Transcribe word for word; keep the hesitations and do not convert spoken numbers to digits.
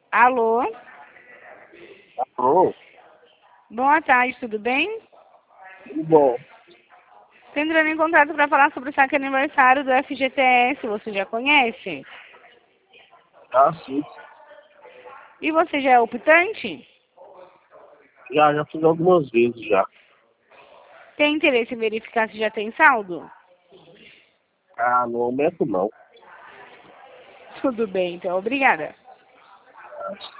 Alô? Alô? Boa tarde, tudo bem? Tudo bom? Estou entrando em contato para falar sobre o saque aniversário do F G T S, você já conhece? Ah, sim. E você já é optante? Já, já fiz algumas vezes já. Tem interesse em verificar se já tem saldo? Ah, no momento não. Tudo bem, então, obrigada.